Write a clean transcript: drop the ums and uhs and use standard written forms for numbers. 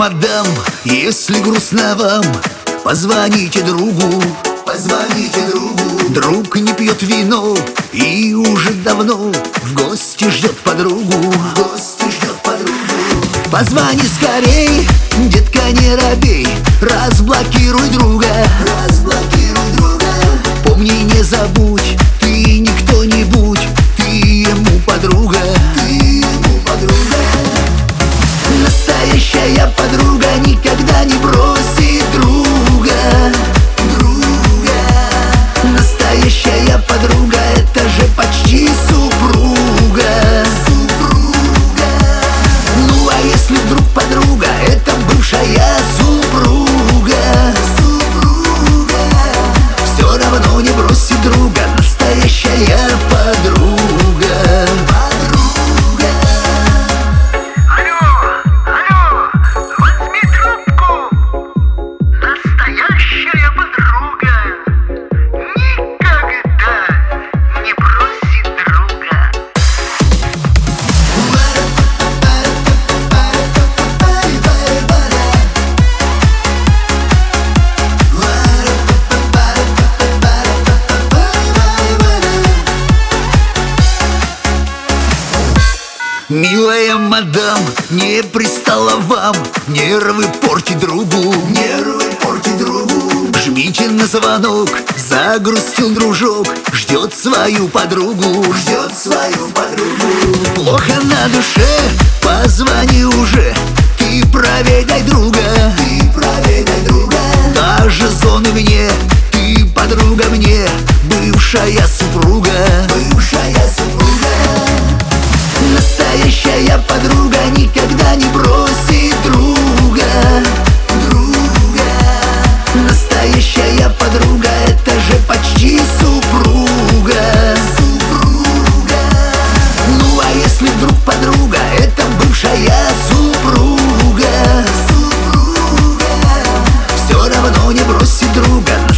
мадам, если грустно вам, позвоните другу, позвоните другу. Друг не пьет вино и уже давно в гости ждет подругу, в гости ждет подругу. Позвони скорей, детка, не робей, разблокируй друга, разблокируй друга. Помни, не забудь, ты не кто-нибудь, ты ему подруга, ты ему подруга. Настоящая подруга никогда не бросит друга, друга. Настоящая подруга — это же почти супруга, супруга. Ну а если вдруг подруга — это бывшая супруга, супруга, все равно не бросит друга настоящая подруга. Милая мадам, не пристала вам нервы портить другу, нервы портить другу. Жмите на звонок, загрустил дружок, ждет свою подругу, ждет свою подругу. Плохо на душе, позвони уже, ты проведай друга, ты проведай друга. Даже зоны вне, ты подруга мне, бывшая супруга, бывшая супруга. Настоящая подруга никогда не бросит друга, друга. Настоящая подруга — это же почти супруга, супруга. Ну а если вдруг подруга — это бывшая супруга, супруга, все равно не бросит друга